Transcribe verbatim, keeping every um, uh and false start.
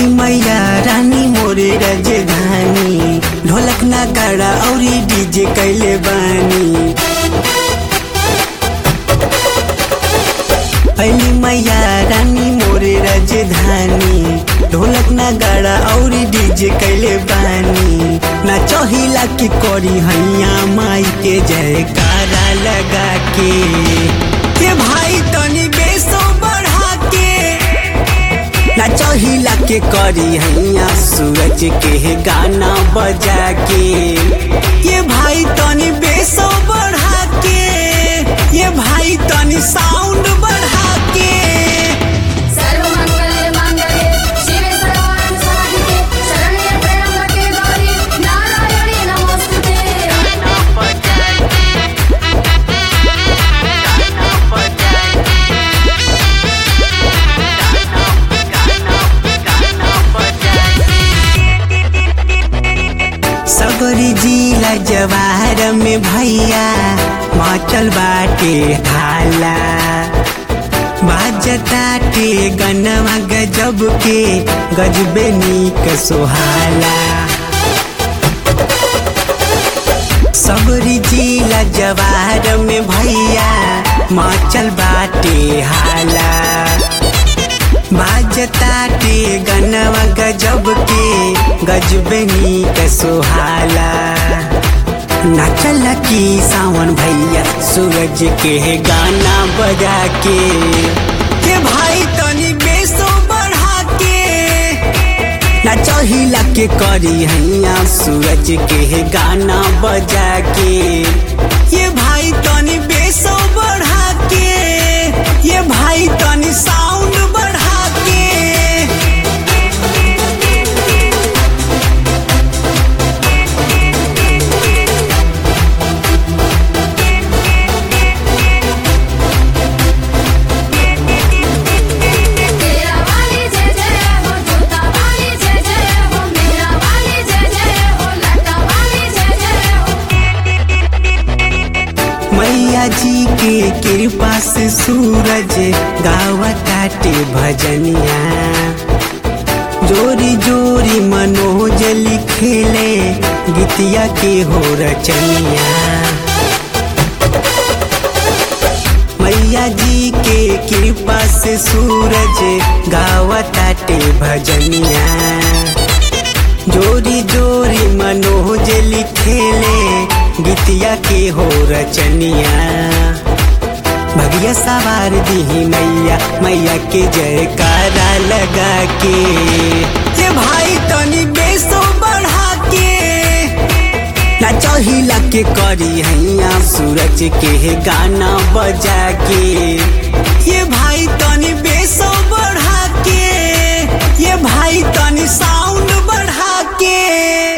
मैया रानी मोरे राजधानी, ढोलक नगाड़ा औरी डीजे कैले बानी। अली मैया रानी मोरे राजधानी, ढोलक नगाड़ा औरी डीजे कैले बानी। नाचहिला के करी हैया माई के जयकारा लगा के, के भाई तनी बेसो बढ़ा के। नाचहिला के करी हैया सूरज के गाना बजा के, ये भाई तनी बेसो बढ़ा के, ये भाई तनी साउंड बढ़ा के। सगरी जिला जवार में भैया मचल बाटे हाला, बाजताटे गनवा गजब के गजबे नीक सोहाला। सगरी जिला जवार में भैया मचल बाटे हाला, बाजताटे गनवा गजब के गजबे नीक सोहाला। नाचल की सावन भैया सूरज के गाना बजा के, के भाई तनी बेसो बढ़ा के। नाचहिला के करी हैया सूरज के गाना बजा के, ये भाई तनी बेसो बढ़ा के, ये भाई तनी साउंड बढ़ा के। मैया जी के कृपा से सूरज गावताटे भजनिया, जोरी जोरी मनोज लिखेले गीतिया के हो रचनिया। मैया जी के कृपा से सूरज गावताटे भजनिया, जोरी जोरी मनोज लिखेले गीतिया के हो रचनिया। भगिया सवार दी मैया, मैया के जयकारा लगा के, ये भाई तनी बेसो बढ़ा के। नाचहिला के करी हैया सूरज के गाना बजा के, ये भाई तनी बेसो बढ़ा के, ये भाई तनी साउंड बढ़ा के।